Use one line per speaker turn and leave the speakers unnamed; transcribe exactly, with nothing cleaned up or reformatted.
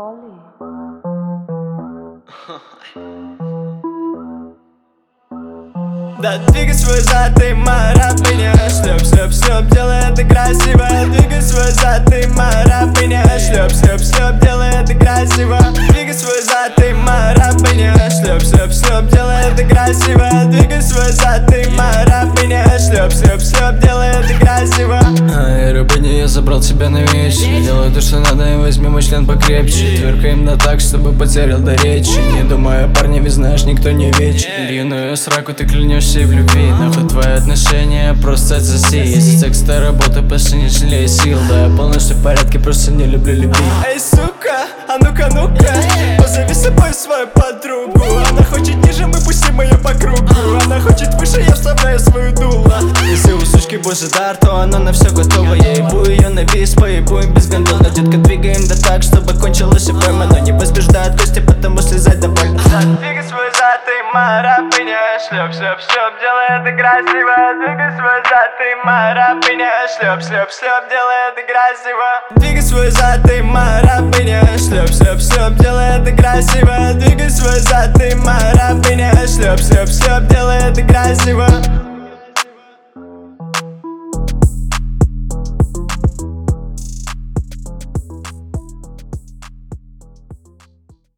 Ollie.
Да двигай свой зад, ты моя рабыня. Шлеп, шлеп, шлеп, делай это красиво. Двигай свой зад, ты моя рабыня. Шлеп, шлеп, шлеп, делай это красиво. Двигай свой зад, ты моя рабыня. Шлеп, шлеп, шлеп, делай это красиво. Двигай свой зад, ты моя рабыня. Шлеп, шлеп, шлеп, делай это красиво.
Ай, рабыня, я забрал тебя на вечер. Делай то, что надо, и возьми мой член покрепче. Тверкаем да так, чтобы потерял до речи. Не думай о парне, ведь знаешь, никто не вечен. Льюную сраку ты клянешься и в любви. Нахуй твои отношения, просто отсоси. Если секс это работа, пошли, не жалей сил. Да, я полностью в порядке, просто не люблю любить.
Эй, сука, а ну-ка, ну-ка, позови с собой свою подругу. Она хочет ниже, мы пустим ее по кругу. Она хочет выше, я вставляю свою дуло.
Если у сучки божий дар, то она на все готова. Я ебу ее на бис, поебу им без гондона. Детка, двигаем да так, чтобы кончилось и больно. Но не возбуждает кости, потому слезать довольно.
Двигай свой зад, ты моя рабыня. Шлеп, шлеп, шлеп, делай это красиво. Двигай свой зад, ты моя рабыня. Шлеп, шлеп, шлеп, делай это красиво. Двигай свой зад, ты моя рабыня. Шлеп, шлеп, шлеп, делай это красиво. Двигай свой зад, ты моя рабыня. Шлеп, шлеп, шлеп, делай это красиво.